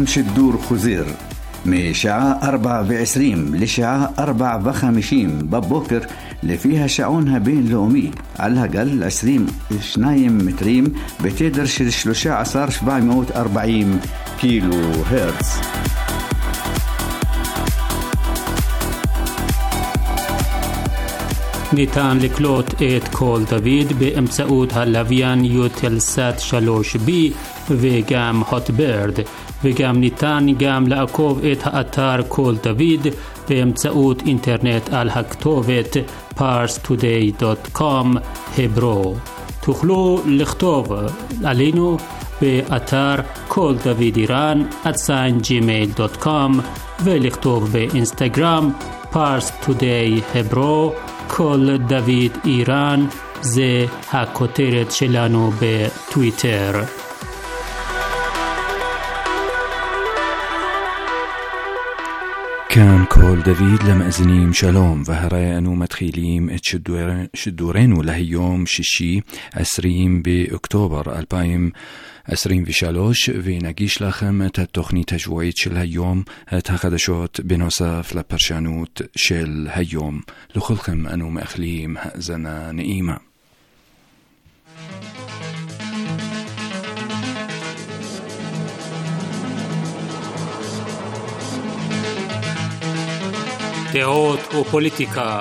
כאן שידור חוזר משעה 4:20 לשעה 4:50 בבוקר לפי השעון הבינלאומי על הגל 22 מטרים בתדר של 13,740 קילו הרץ. ניתן לקלוט את קול דוד באמצעות הלוויין יוטלסאט 3B וגם הוטברד, וגם ניתן גם לעקוב את האתר קול דוד באמצעות אינטרנט על הכתובת parstoday.com hebro. תוכלו לכתוב עלינו באתר קול דוד איראן @gmail.com ולכתוב באינסטגרם parstoday hebro. קול דוד איראן זה הכותרת שלנו בטוויטר. כאן קול דוד למאזינים שלום, והרי אנו מתחילים את שידורנו להיום שישי 20 באוקטובר 2023, ונגיש לכם את התוכנית השבועית של היום, את החדשות בנוסף לפרשנות של היום. לכולכם אנו מאחלים האזנה נעימה. דעות ופוליטיקה.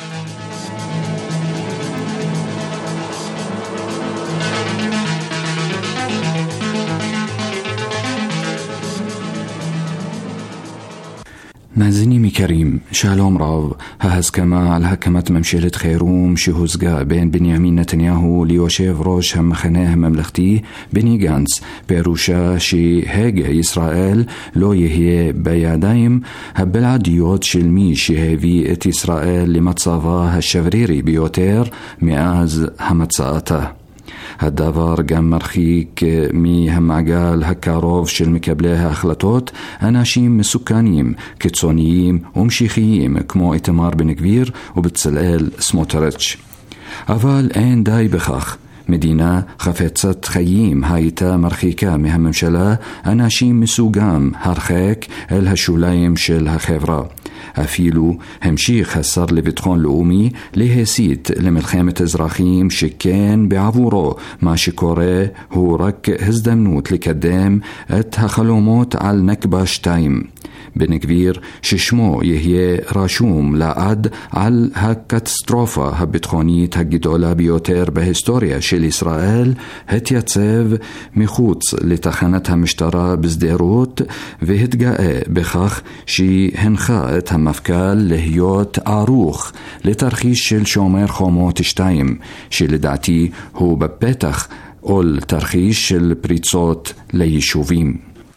מאזינים יקרים, שלום רב. ההסכמה על הקמת ממשלת חירום שהושגה בין בנימין נתניהו ליושב ראש המחנה הממלכתי בני גנץ פירושה שהגה ישראל לא יהיה בידיים הבלעדיות של מי שהביא את ישראל למצבה השברירי ביותר מאז המצאתה. הדבר גם מרחיק מהמעגל הקרוב של מקבלי ההחלטות אנשים מסוכנים, קיצוניים ומשיחיים כמו איתמר בן גביר ובצלאל סמוטריץ'. אבל אין די בכך. מדינה חפצת חיים הייתה מרחיקה מהממשלה אנשים מסוגם הרחק אל השוליים של החברה. אפילו המשיך השר לביטחון לאומי להסית למלחמת אזרחים, שכן בעבורו מה שקורה הוא רק הזדמנות לקדם את החלומות על נכבה 2. בן גביר ששמו יהיה רשום לעד על הקטסטרופה הביטחונית הגדולה ביותר בהיסטוריה של ישראל, התייצב מחוץ לתחנת המשטרה בסדרות והתגאה בכך שהנחה את המפכ"ל להיות ערוך לתרחיש של שומר חומות 2, שלדעתי הוא בפתח או לתרחיש של פריצות ליישובים.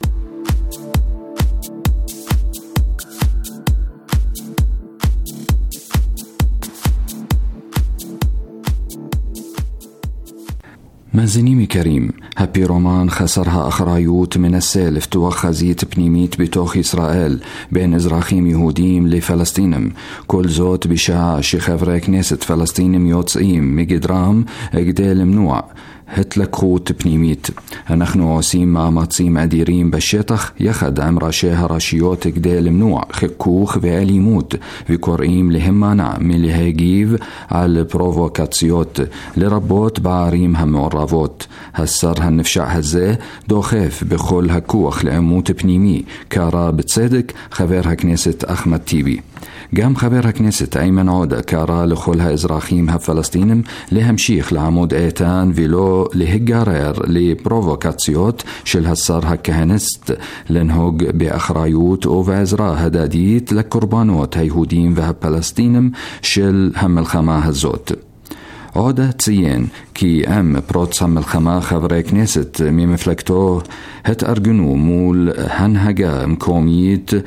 מאזינים יקרים, הפירומן חסר האחריות מנסה לפתוח חזית פנימית בתוך ישראל בין אזרחים יהודים לפלסטינים, כל זאת בשעה שחברי כנסת פלסטינים יוצאים מגדרם כדי למנוע התלקחות פנימית. אנחנו עושים מאמצים אדירים בשטח יחד עם ראשי הרשויות כדי למנוע חיכוך ואלימות, וקוראים להימנע מלהגיב על פרובוקציות לרבות בערים המעורבות. השר הנפשע הזה דוחף בכל הכוח לעימות פנימי, קרא בצדק חבר הכנסת אחמד טיבי. גם חבר הכנסת איימן עודה קרא לכל האזרחים הפלסטינים להמשיך לעמוד איתן ולא להיגרר לפרובוקציות של השר הכהניסט, לנהוג באחריות ובעזרה הדדית לקורבנות היהודים והפלסטינים של המלחמה הזאת. עודה ציין כי עם פרוץ המלחמה חברי כנסת ממפלגתו התארגנו מול הנהגה מקומית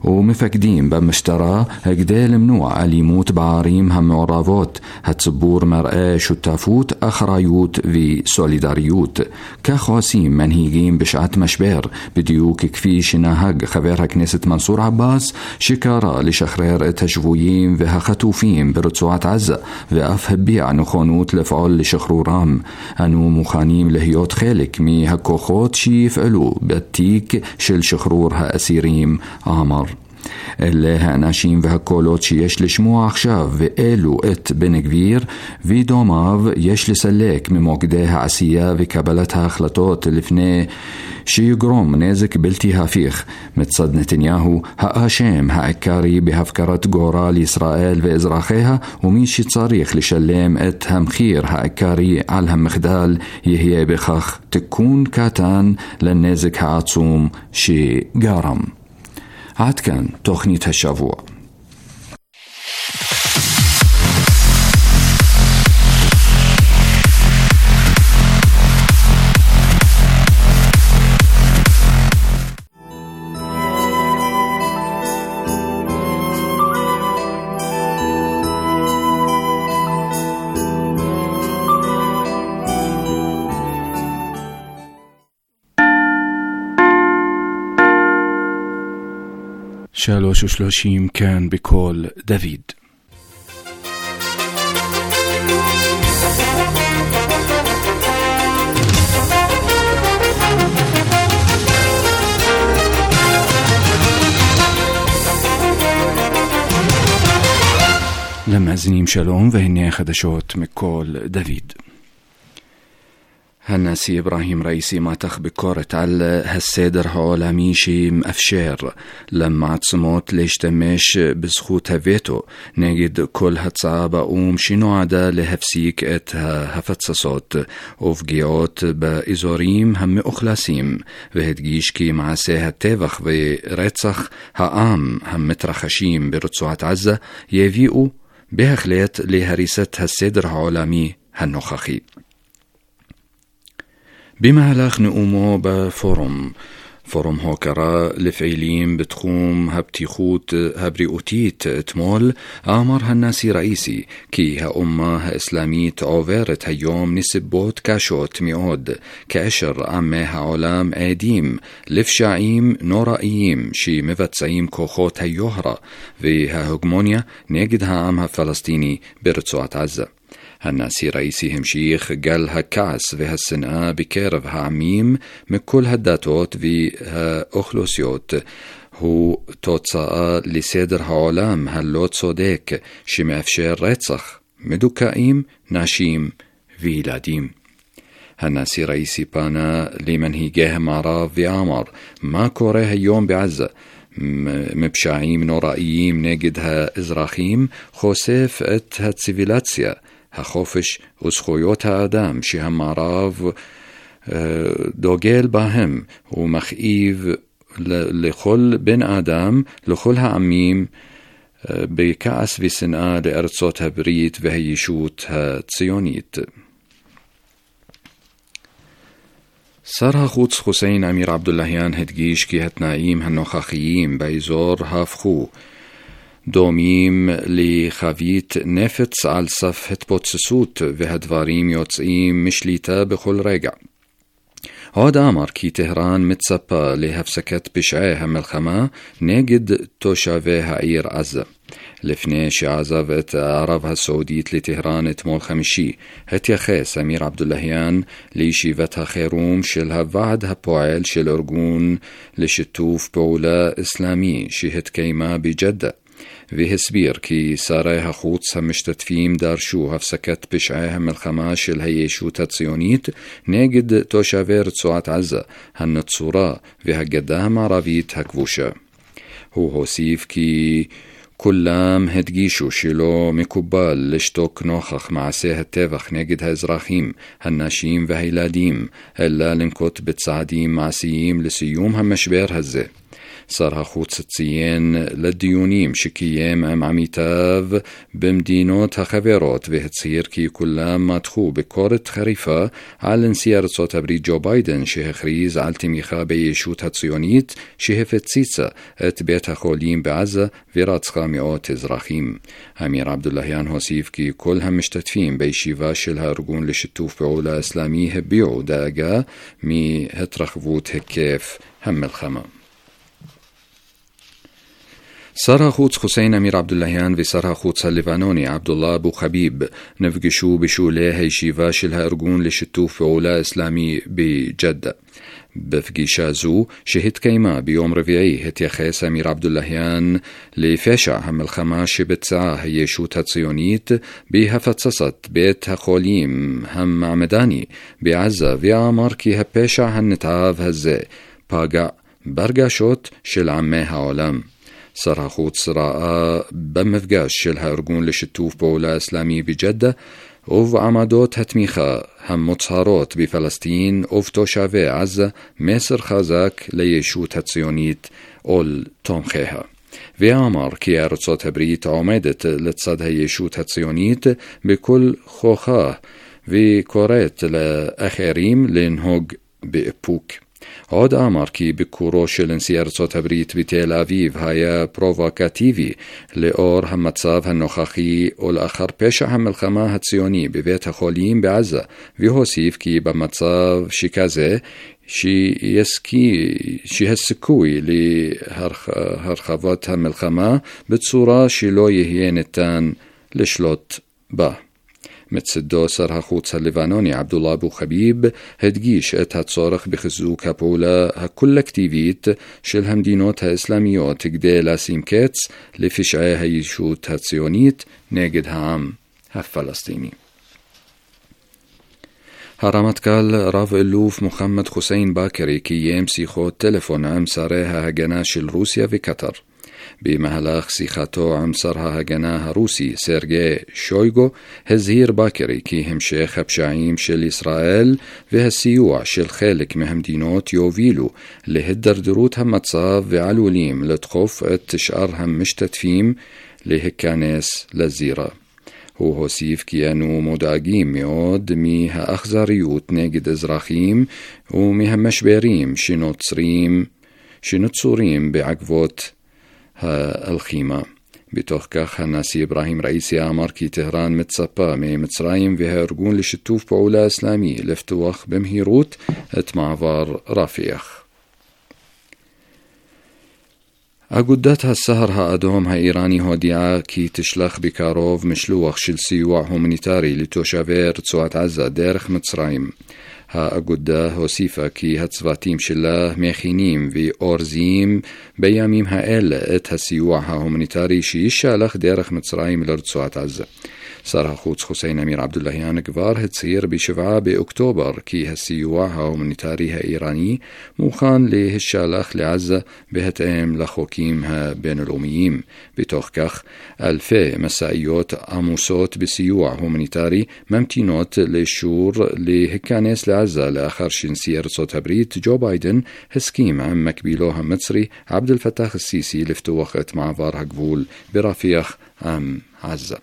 ومفقدين بمشترى قدي الممنوع أليموت بعاريم هم معرافات هتصبور مرأة شتافوت أخرايوت في سوليداريوت كخواسيم منهيجين بشعة مشبير بديوك كفيش ناهج خبرها كنيسة منصور عباس شكارة لشخرير تشفويين وها خطوفين برצועת عزة ואף הביע נכונות לפעול לשחרורם. אנו מוכנים להיות חלק מהכוחות שיפעלו בתיק של שחרור האסירים, אמר. אלה האנשים והקולות שיש לשמוע עכשיו ואלו את בן גביר ודומיו יש לסלק ממוקדי העשייה וקבלת ההחלטות לפני שיגרום נזק בלתי הפיך מצד נתניהו האשם העיקרי בהפקרת גורל ישראל ואזרחיה, ומי שצריך לשלם את המחיר העיקרי על המחדל יהיה בכך תיקון קטן לנזק העצום שגרם. עד כאן תוכנית השבוע. שלוש ושלושים כאן בקול דוד. למאזינים שלום, והנה חדשות מקול דוד. الناسي إبراهيم رئيسي ماتخ بكورة على هالسيدر عالمي شي مأفشير لما عتصموت ليشتمش بزخوتها فيتو نجد كل هتصابة ومشينو عدا لهفسيك اتها هفتسصوت وفقيوت بإزوريم هم أخلاسيم وهدجيش كي معساها التافخ وريتسخ هقام هم مترخشيم برצועת عزة يفيقو بهخليت لهريسة هالسيدر عالمي هالنخخي. במהלך נאומו בפורום הוקרה לפעילים בתחום הבטיחות הבריאותית אתמול, אמר הנשיא ראיסי כי האומה האסלאמית עוברת היום נסיבות קשות מאוד, כאשר עמי העולם עדים לפשעים נוראיים שמבצעים כוחות היוהרה וההגמוניה נגד העם הפלסטיני ברצועת עזה. הנשיא ראיסי המשיך גל הכעס והשנאה בקרב העמים מכל הדתות והאוכלוסיות הוא תוצאה לסדר העולם הלא צודק שמאפשר רצח מדוכאים, נשים וילדים. הנשיא ראיסי פנה למנהיגי המערב ואמר מה קורה היום בעזה מפשעים נוראיים נגד האזרחים חושף את הציוויליציה החופש וזכויות האדם שהמערב דוגל בהם ומכאיב לכל בן אדם, לכל העמים, בכעס ושנאה לארצות הברית והישות הציונית. שר החוץ חוסיין אמיר עבדולהיאן הדגיש כי התנאים הנוכחיים באזור הפכו דומים לחבית נפץ על סף התפוצצות והדברים יוצאים משליטה בכל רגע. עוד אמר כי טהרן מצפה להפסקת פשעי המלחמה נגד תושבי העיר עזה. לפני שעזב את ערב הסעודית לטהרן אתמול חמישי, התייחס אמיר עבדולהיאן לישיבת החירום של הוועד הפועל של ארגון לשיתוף פעולה אסלאמי שהתקיימה בג'דה. והסביר כי שרי החוץ המשתתפים דרשו הפסקת פשעי המלחמה של הישות הציונית נגד תושבי רצועת עזה, הנצורה והגדה המערבית הכבושה. הוא הוסיף כי כולם הדגישו שלא מקובל לשתוק נוכח מעשי הטבח נגד האזרחים, הנשים והילדים, אלא לנקוט בצעדים מעשיים לסיום המשבר הזה. שר החוץ ציין לדיונים שקיים עם עמיתיו במדינות החברות והצהיר כי כולם מתחו ביקורת חריפה על נשיא ארצות הברית ג'ו ביידן שהכריז על תמיכה בישות הציונית שהפציצה את בית החולים בעזה ורצחה מאות אזרחים. אמיר עבדולהיאן הוסיף כי כל המשתתפים בישיבה של הארגון לשיתוף פעולה אסלאמי הביעו דאגה מהתרחבות היקף המלחמה. שר החוץ חוסיין אמיר עבדולהיאן ושר החוץ הלבנוני עבדולlah אבו חביב נפגשו בשולי הישיבה של הארגון לשיתוף פעולה אסלאמי בג'דה. בפגישה זו שהתקיימה ביום רביעי התייחס אמיר עבדולהיאן לפשע המלחמה שביצעה הישות הציונית בהפצצת בית החולים המעמדני בעזה ואמר כי הפשע הנתעב הזה פגע ברגשות של עמי העולם. שר החוץ ראה במפגש של הארגון לשיתוף פעולה אסלאמי בג'דה ובעמדות התמיכה המוצהרות בפלסטין ובתושבי עזה מסר חזק לישות הציונית ולתומכיה. ואמר כי ארצות הברית עומדת לצד הישות הציונית בכל כוחה וקוראת לאחרים לנהוג באיפוק. עוד אמר כי ביקורו של נשיא ארצות הברית בתל אביב היה פרובוקטיבי לאור המצב הנוכחי ולאחר פשע המלחמה הציוני בבית החולים בעזה, והוסיף כי במצב שכזה שהסיכוי להרחבת המלחמה בצורה שלא יהיה ניתן לשלוט בה. מצדו שר החוץ הלבנוני עבדולlah אבו חביב הדגיש את הצורך בחיזוק הפעולה הקולקטיבית של המדינות האסלאמיות כדי לשים קץ לפשעי הישות הציונית נגד העם הפלסטיני. הרמטכ"ל רב אלוף מוחמד חוסיין באקרי קיים שיחות טלפון עם שרי ההגנה של רוסיה וקטר. במהלך שיחתו עם שר ההגנה הרוסי סרגי שויגו הזהיר באקרי כי המשך הפשעים של ישראל והסיוע של חלק מהמדינות יובילו להידרדרות המצב ועלולים לדחוף את שאר המשתתפים להיכנס לזירה. הוא הוסיף כי אנו מודאגים מאוד מהאכזריות נגד אזרחים ומהמשברים שנוצרים בעקבות הלחימה. בתוך כך הנשיא אברהים ראיסי אמר כי טהרן מצפה ממצרים והארגון לשיתוף פעולה אסלאמי לפתוח במהירות את מעבר רפיח. אגודת הסהר האדום האיראני הודיעה כי תשלח בקרוב משלוח של סיוע הומניטרי לתושבי רצועת עזה דרך מצרים. האגודה הוסיפה כי הצוותים שלה מכינים ואורזים בימים האלה את הסיוע ההומניטרי שישלח דרך מצרים לרצועת עזה. שר החוץ חוסיין אמיר עבדולהיאן כבר הצהיר ב7 באוקטובר כי הסיוע ההומניטרי האיראני מוכן להשלח לעזה בהתאם לחוקים הבינלאומיים. בתוך כך אלפי משאיות עמוסות בסיוע הומניטרי ממתינות לאישור להיכנס לעזה לאחר שנשיא ארצות הברית ג'ו ביידן הסכים עם מקבילו המצרי עבד אל פתאח א-סיסי לפתוח את מעבר הגבול ברפיח עם עזה.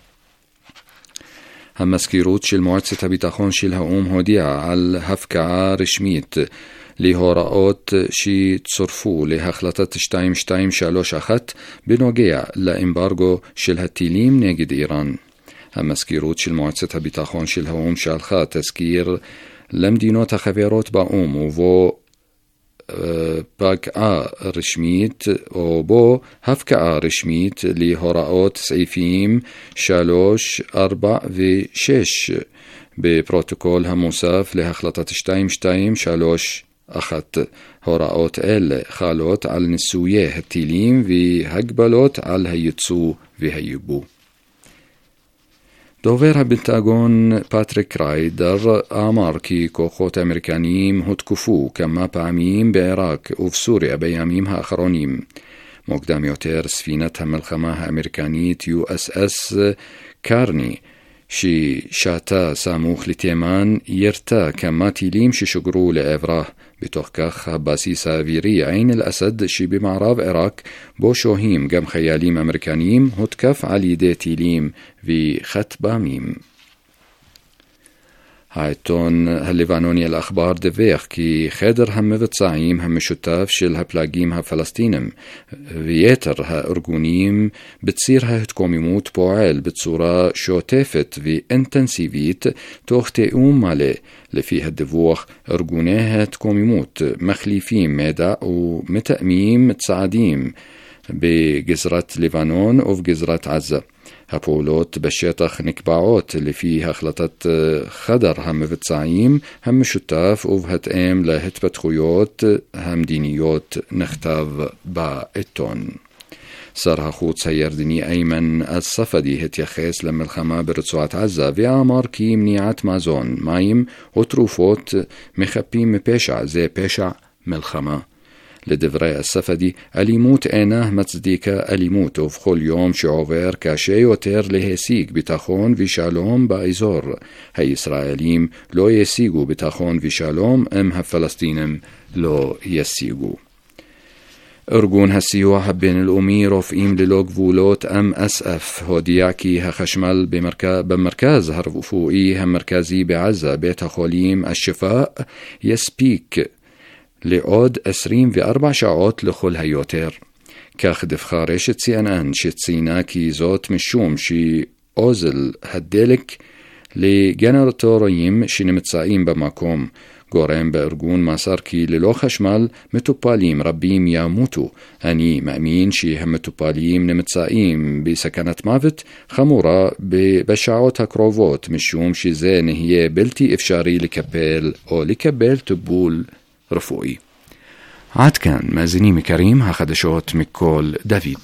המזכירות של מועצת הביטחון של האו"ם הודיעה על הפקעה רשמית להוראות שצורפו להחלטת 2231 בנוגע לאמברגו של הטילים נגד איראן. המזכירות של מועצת הביטחון של האו"ם שלחה תזכיר למדינות החברות באו"ם ובו פקעה רשמית או בו הפקעה רשמית להוראות סעיפים 3, 4 ו-6 בפרוטוקול המוסף להחלטת 2231. הוראות אלה חלות על ניסויי הטילים והגבלות על הייצוא והייבוא. דובר הפנטגון פטריק ריידר אמר כי כוחות אמריקניים הותקפו כמה פעמים בעיראק ובסוריה בימים האחרונים. מוקדם יותר ספינת המלחמה האמריקנית USS קרני ששעתה סמוך לתימן ירתה כמה טילים ששוגרו לעברה. בתוך כך הבסיס האווירי עין אל-אסד שבמערב עיראק בו שוהים גם חיילים אמריקניים הותקף על ידי טילים וכטב"מים. העיתון הלבנוני אל-אחבר דיווח כי חדר המבצעים המשותף של הפלגים הפלסטינים ויתר הארגונים בציר ההתקוממות פועל בצורה שוטפת ואינטנסיבית תוך תיאום מלא. לפי הדיווח, ארגוני ההתקוממות מחליפים מידע ומתאמים צעדים בגזרת לבנון ובגזרת עזה. הפעולות בשטח נקבעות לפי החלטת חדר המבצעים המשותף ובהתאם להתפתחויות המדיניות, נכתב בעיתון. שר החוץ הירדני איימן אל-ספדי התייחס למלחמה ברצועת עזה ואמר כי מניעת מזון, מים ותרופות מחפים מפשע, זה פשע מלחמה. לדברי הספדי, אלימות אינה מצדיקה אלימות, ובכל יום שעובר קשה יותר להשיג ביטחון ושלום באזור. הישראלים לא ישיגו ביטחון ושלום אם הפלסטינים לא ישיגו. ארגון הסיוע הבינלאומי רופאים ללא גבולות MSF הודיע כי החשמל במרכז הרפואי המרכזי בעזה, בית החולים השפaa, יספיק לעוד 24 שעות לכל היותר. כך דיווחה רשת CNN שציינה כי זאת משום שאוזל הדלק לגנרטורים שנמצאים במקום. גורם בארגון מסר כי ללא חשמל מטופלים רבים ימותו. אני מאמין שהמטופלים נמצאים בסכנת מוות חמורה בשעות הקרובות משום שזה נהיה בלתי אפשרי לקבל טיפול רפואי. עד כאן מאזינים יקרים, החדשות מכל דוד.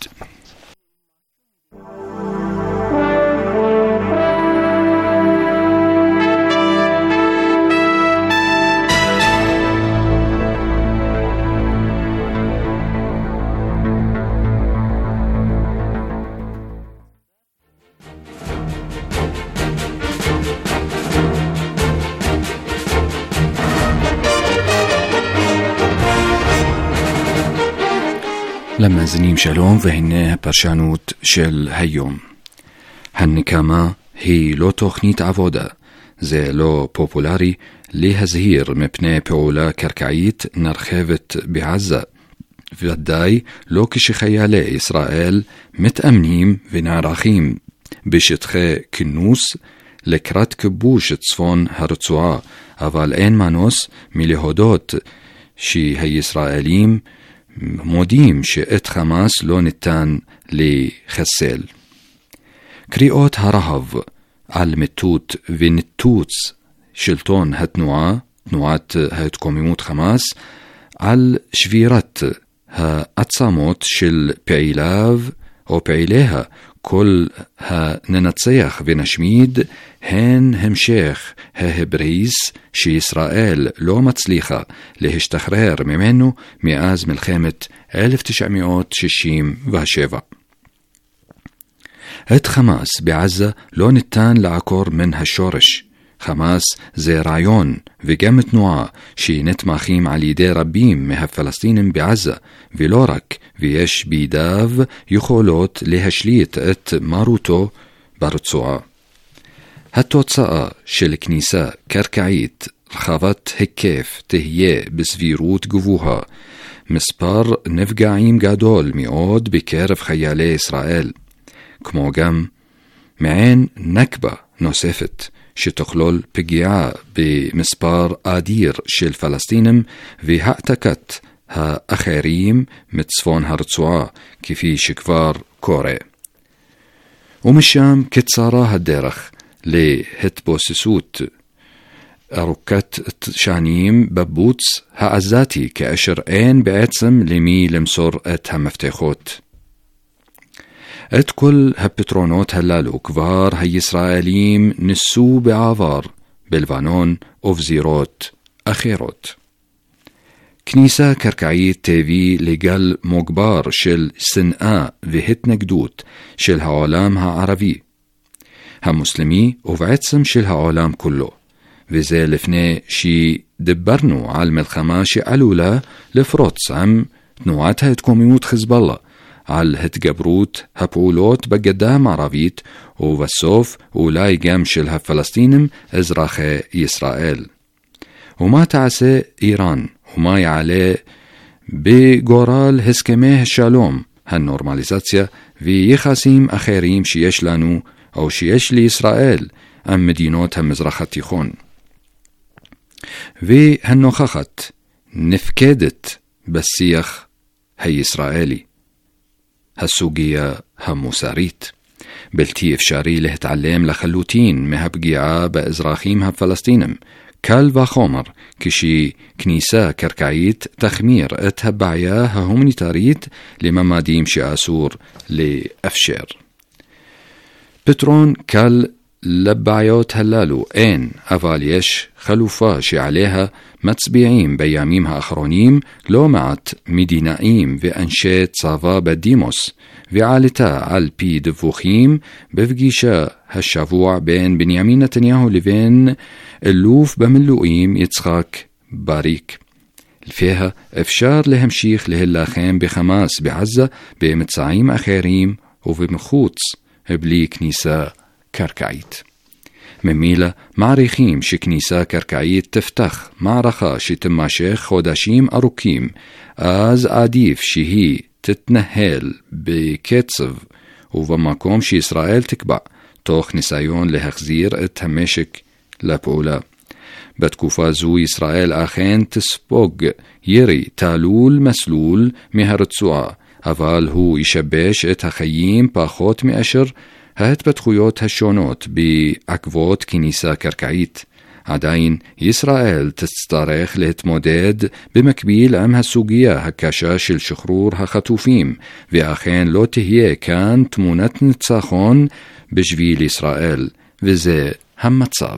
למאזינים שלום, והנה הפרשנות של היום. הנקמה היא לא תוכנית עבודה. זה לא פופולרי להזהיר מפני פעולה קרקעית נרחבת בעזה. ודאי לא כשחיילי ישראל מתאמנים ונערכים בשטחי כינוס לקראת כיבוש צפון הרצועה, אבל אין מנוס מלהודות שהישראלים מודים שאת חמאס לא ניתן לחסל. קריאות הרהב על מיטוט וניתוץ שלטון תנועת ההתקוממות חמאס, על שבירת העצמות של פעיליו או פעיליה, כל הננצח ונשמיד, הן המשך ההבריס שישראל לא מצליחה להשתחרר ממנו מאז מלחמת 1967. את חמאס בעזה לא ניתן לעקור מן השורש. חמאס זה רעיון וגם תנועה שנתמכים על ידי רבים מהפלסטינים בעזה, ולא רק, ויש בידיו יכולות להשליט את מרותו ברצועה. התוצאה של כניסה קרקעית רחבת היקף תהיה בסבירות גבוהה מספר נפגעים גדול מאוד בקרב חיילי ישראל, כמו גם מעין נכבה נוספת שתכלול פגיעה במספר אדיר של פלסטינים והעתקת האחרים מצפון הרצועה, כפי שכבר קורה. ומשם קצרה הדרך להתבוססות ארוכת שנים בבוץ העזתי, כאשר אין בעצם למי למסור את המפתחות. את כל הפתרונות הללו כבר הישראלים ניסו בעבר בלבנון ובזירות אחרות. כניסה קרקעית תביא לגל מוגבר של שנאה והתנגדות של העולם הערבי, המוסלמי ובעצם של העולם כולו, וזה לפני שדיברנו על מלחמה שעלולה לפרוץ עם תנועת ההתקוממות חיזבאללה, על התגברות הפעולות בגדה המערבית ובסוף אולי גם של הפלסטינים אזרחי ישראל. ומה תעשה איראן ומה יעלה בגורל הסכמי השלום, הנורמליזציה ויחסים אחרים שיש לנו או שיש לישראל עם מדינות המזרח התיכון. והנוכחת נפקדת בשיח הישראלי, הסוגיה המוסרית. בלתי אפשרי להתעלם לחלוטין מהפגיעה באזרחים הפלסטינים, קל וחומר כשכניסה קרקעית תחמיר את הבעיה ההומניטרית לממדים שאסור לאפשר. פתרון קל לבעיות הללו אין, אבל יש חלופה שעליה מצביעים בימים האחרונים לא מעט מדינאים ואנשי צבא בדימוס, ועלתה על פי דיווחים בפגישה השבוע בין בנימין נתניהו לבין אלוף במילואים יצחק בריק. לפיה אפשר להמשיך להילחם בחמאס בעזה באמצעים אחרים ובמחוץ בלי כניסה קרקעית. ממילא מעריכים שכניסה קרקעית תפתח מערכה שתמשך חודשים ארוכים, אז עדיף שהיא תתנהל בקצב ובמקום שישראל תקבע, תוך ניסיון להחזיר את המשק לפעולה. בתקופה זו ישראל אכן תספוג ירי תעלול מסלול מהרצועה, אבל הוא ישבש את החיים פחות מאשר ההתפתחויות השונות בעקבות כניסה קרקעית. עדיין ישראל תצטרך להתמודד במקביל עם הסוגיה הקשה של שחרור החטופים, ואכן לא תהיה כאן תמונת ניצחון בשביל ישראל, וזה המצב.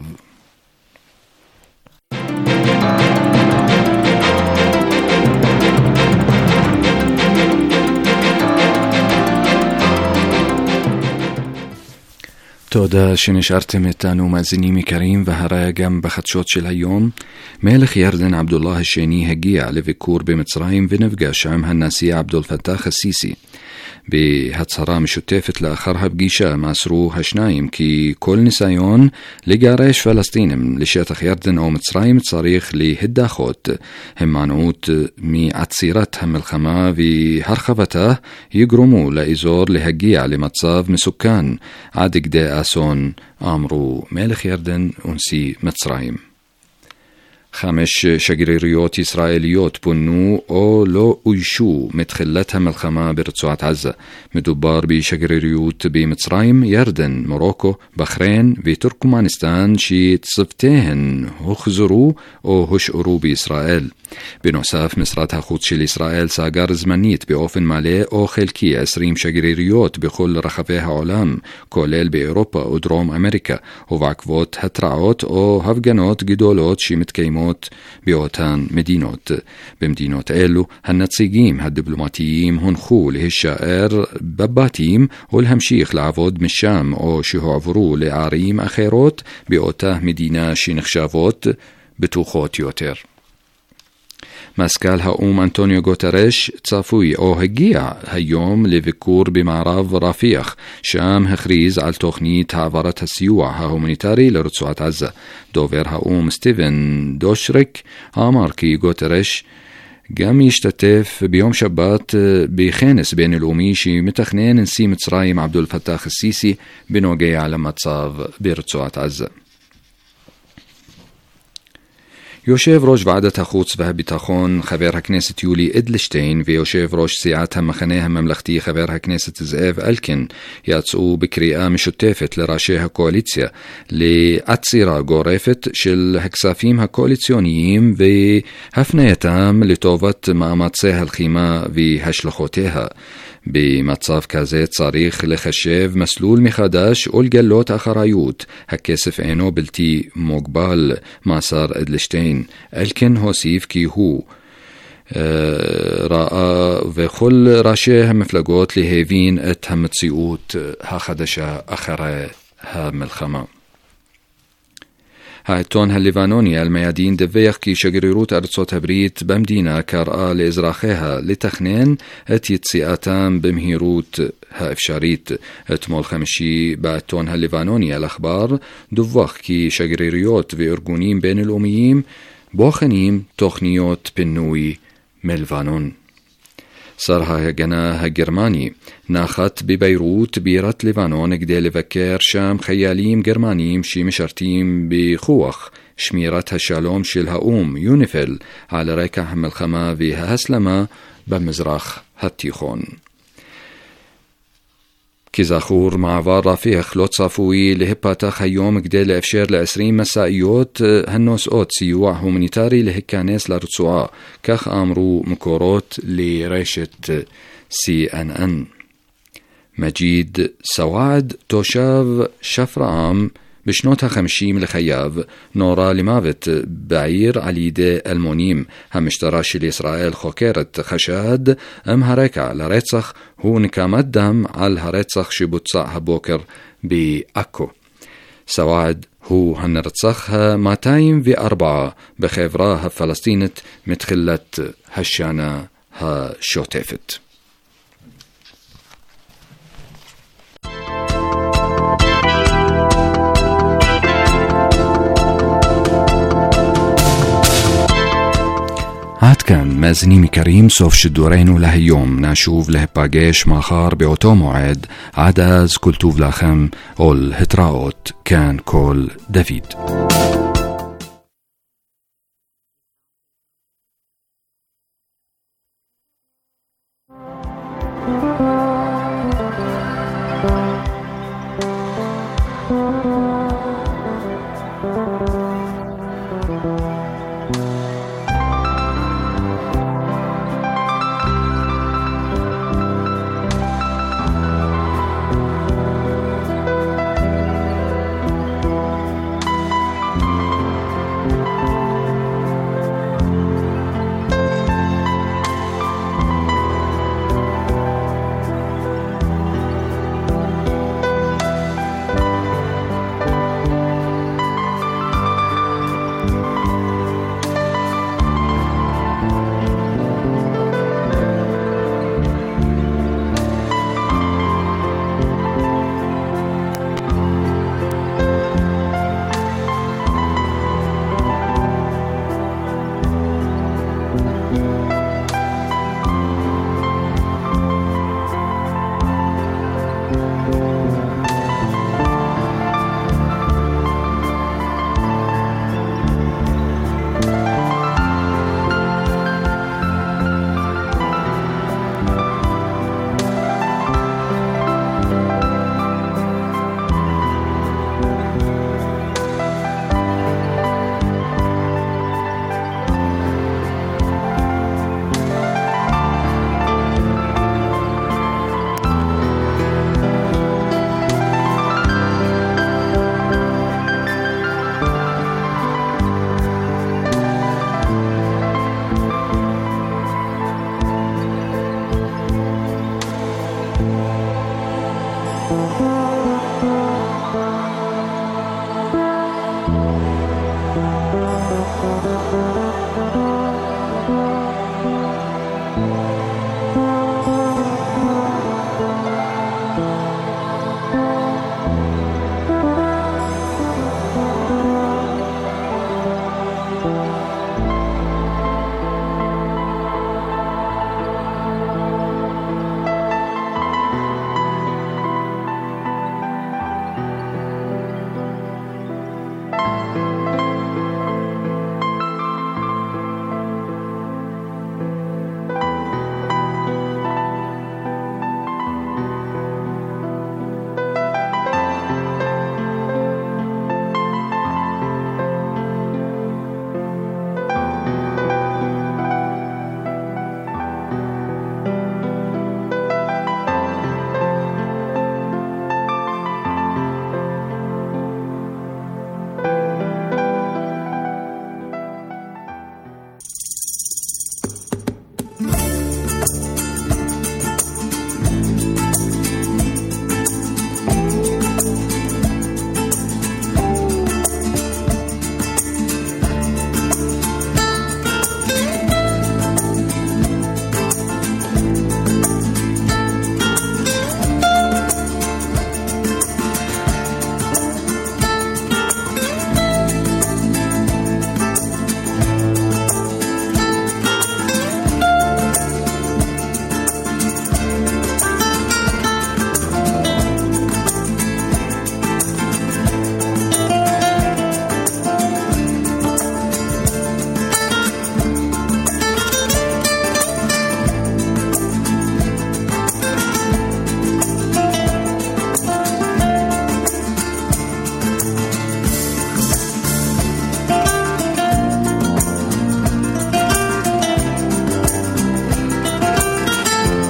תודה שנשארתם איתנו מאזינים יקרים, והרי גם בחדשות של היום. מלך ירדן עבדולlah השני הגיע לביקור במצרים ונפגש עם הנשיא עבד אל-פתאח א-סיסי. בהצהרה משותפת לאחר הפגישה מסרו השניים כי כל ניסיון לגרש פלסטינים לשטח ירדן או מצרים צריך להידחות. הימנעות מעצירת המלחמה והרחבתה יגרמו לאזור להגיע למצב מסוכן עד כדי אסון, אמרו מלך ירדן ונשיא מצרים. 5 שגרירויות ישראליות פונו או לא אוישו מתחילת המלחמה ברצועת עזה. מדובר בשגרירויות במצרים, ירדן, מרוקו, בחריין וטורקמניסטן שצוותיהן הוחזרו או הושארו בישראל. בנוסף, משרד החוץ של ישראל סגר זמנית באופן מלא או חלקי 20 שגרירויות בכל רחבי העולם, כולל באירופה ודרום אמריקה, ובעקבות התרעות או הפגנות גדולות שמתקיימות באותן מדינות. במדינות אלו הנציגים הדיפלומטיים הונחו להישאר בבתים ולהמשיך לעבוד משם, או שהועברו לערים אחרות באותה מדינה שנחשבות בטוחות יותר. מזכ"ל האו"ם אנטוניו גוטרש צפוי או הגיע היום לביקור במערב רפיח, שם הכריז על תוכנית העברת הסיוע ההומניטרי לרצועת עזה. דובר האו"ם סטיבן דושריק אמר כי גוטרש גם ישתתף ביום שבת בכנס בינלאומי שמתכנן נשיא מצרים עבד אל-פתאח א-סיסי בנוגע למצב ברצועת עזה. יושב ראש ועדת החוץ והביטחון חבר הכנסת יולי אדלשטיין ויושב ראש סיעת המחנה הממלכתי חבר הכנסת זאב אלקין יצאו בקריאה משותפת לראשי הקואליציה לעצירה גורפת של הכספים הקואליציוניים והפנייתם לטובת מאמצי הלחימה והשלכותיה. במצב כזה צריך לחשב מסלול מחדש ולגלות אחריות. הכסף אינו בלתי מוגבל, מסר אדלשטיין. אלקין הוסיף כי הוא ראה וכל ראשי המפלגות להבין את המציאות החדשה אחרי המלחמה. העיתון הלבנוני אל-מיאדין דיווח כי שגרירות ארצות הברית במדינה קראה לאזרחיה לתכנן את יציאתם במהירות האפשרית. אתמול חמישי בעיתון הלבנוני אל-אחבר דווח כי שגרירויות וארגונים בינלאומיים בוחנים תוכניות פינוי מלבנון. שר ההגנה הגרמני נחת בביירות בירת לבנון כדי לבקר שם חיילים גרמנים שמשרתים בכוח שמירת השלום של האום יוניפיל על רקע המלחמה וההסלמה במזרח התיכון. כזכור, מעבר רפיח לא צפוי להיפתח היום כדי לאפשר ל20 מסעיות הנושאות סיוע הומניטרי להיכנס לרצועה, כך אמרו מקורות לרשת CNN. מג'יד סוואד, תושב שפרעם, בשנות ה-50 לחייו נורה למוות בעיר על ידי אלמונים. המשטרה של ישראל חוקרת חשד הרקע לרצח הוא נקמת דם על הרצח שבוצע הבוקר בעכו. סוואד הוא הנרצח ה-204 בחברה הפלסטינית מתחילת השנה השוטפת. עד כאן מאזינים יקרים, סוף שידורנו להיום. נשוב להיפגש מחר באותו מועד. עד אז כל טוב לכם ולהתראות. כאן כל דוד. Thank you.